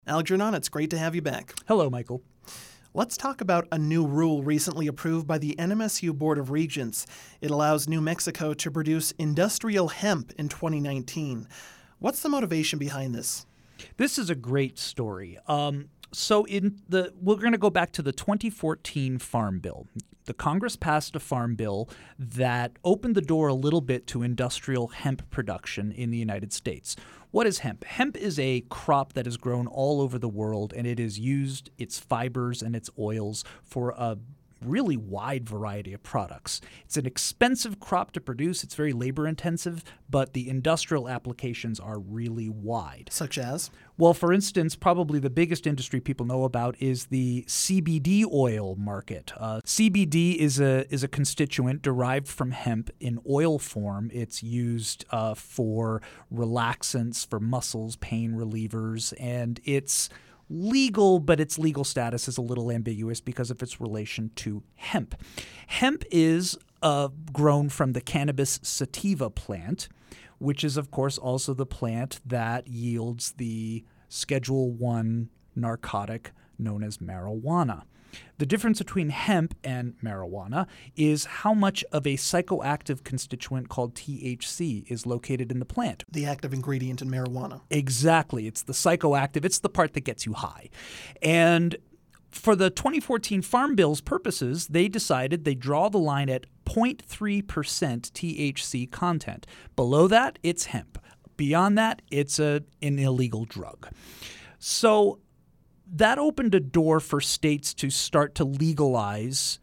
Algernon, it's great to have you back. Hello, Michael. Let's talk about a new rule recently approved by the NMSU Board of Regents. It allows New Mexico to produce industrial hemp in 2019. What's the motivation behind this? This is a great story. We're going to go back to the 2014 Farm Bill. The Congress passed a farm bill that opened the door a little bit to industrial hemp production in the United States. What is hemp? Hemp is a crop that is grown all over the world, and it is used, its fibers and its oils, for a really wide variety of products. It's an expensive crop to produce. It's very labor intensive, but the industrial applications are really wide. Such as? Well, for instance, probably the biggest industry people know about is the CBD oil market. CBD is a constituent derived from hemp in oil form. It's used for relaxants, for muscles, pain relievers, and it's legal, but its legal status is a little ambiguous because of its relation to hemp. Hemp is grown from the cannabis sativa plant, which is, of course, also the plant that yields the Schedule I narcotic known as marijuana. The difference between hemp and marijuana is how much of a psychoactive constituent called THC is located in the plant. The active ingredient in marijuana. Exactly. It's the psychoactive. It's the part that gets you high. And for the 2014 Farm Bill's purposes, they decided they draw the line at 0.3% THC content. Below that, it's hemp. Beyond that, it's an illegal drug. So that opened a door for states to start to legalize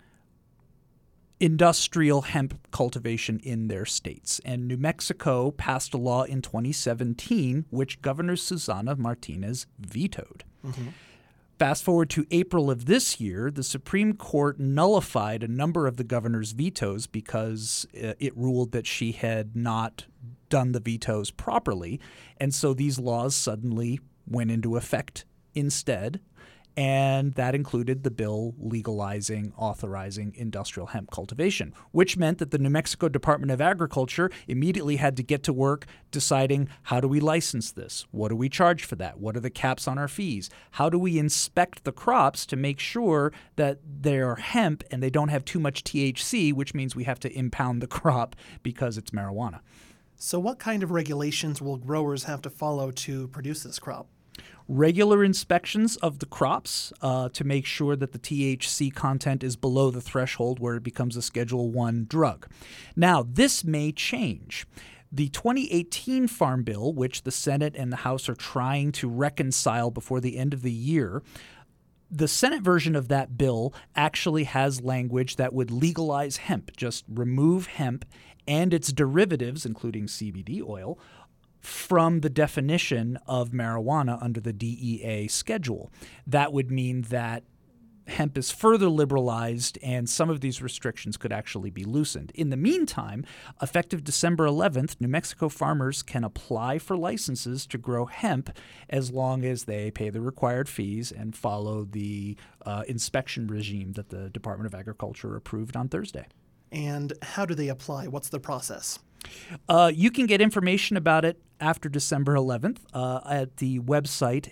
industrial hemp cultivation in their states. And New Mexico passed a law in 2017, which Governor Susana Martinez vetoed. Mm-hmm. Fast forward to April of this year, the Supreme Court nullified a number of the governor's vetoes because it ruled that she had not done the vetoes properly. And so these laws suddenly went into effect instead, and that included the bill legalizing, authorizing industrial hemp cultivation, which meant that the New Mexico Department of Agriculture immediately had to get to work deciding, how do we license this? What do we charge for that? What are the caps on our fees? How do we inspect the crops to make sure that they're hemp and they don't have too much THC, which means we have to impound the crop because it's marijuana. So what kind of regulations will growers have to follow to produce this crop? Regular inspections of the crops to make sure that the THC content is below the threshold where it becomes a Schedule I drug. Now, this may change. The 2018 Farm Bill, which the Senate and the House are trying to reconcile before the end of the year, the Senate version of that bill actually has language that would legalize hemp, just remove hemp and its derivatives, including CBD oil, from the definition of marijuana under the DEA schedule. That would mean that hemp is further liberalized and some of these restrictions could actually be loosened. In the meantime, effective December 11th, New Mexico farmers can apply for licenses to grow hemp as long as they pay the required fees and follow the inspection regime that the Department of Agriculture approved on Thursday. And how do they apply? What's the process? You can get information about it after December 11th at the website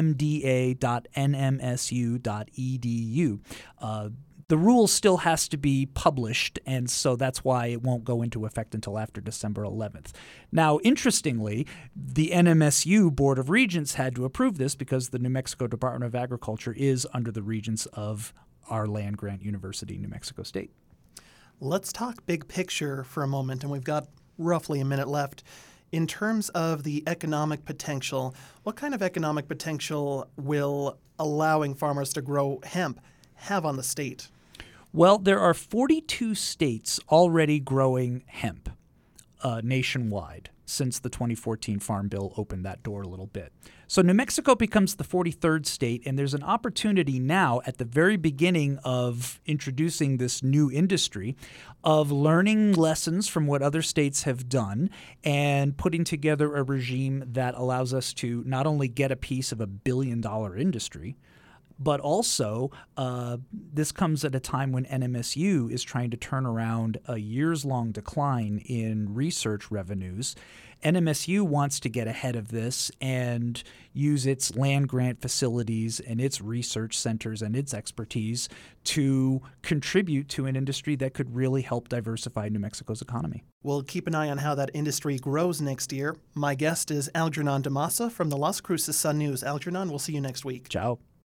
nmda.nmsu.edu. The rule still has to be published, and so that's why it won't go into effect until after December 11th. Now, interestingly, the NMSU Board of Regents had to approve this because the New Mexico Department of Agriculture is under the regents of our land-grant university, New Mexico State. Let's talk big picture for a moment, and we've got roughly a minute left. In terms of the economic potential, what kind of economic potential will allowing farmers to grow hemp have on the state? Well, there are 42 states already growing hemp nationwide since the 2014 Farm Bill opened that door a little bit. So New Mexico becomes the 43rd state, and there's an opportunity now at the very beginning of introducing this new industry of learning lessons from what other states have done and putting together a regime that allows us to not only get a piece of $1 billion industry, But also, this comes at a time when NMSU is trying to turn around a years-long decline in research revenues. NMSU wants to get ahead of this and use its land grant facilities and its research centers and its expertise to contribute to an industry that could really help diversify New Mexico's economy. We'll keep an eye on how that industry grows next year. My guest is Algernon DeMassa from the Las Cruces Sun News. Algernon, we'll see you next week. Ciao.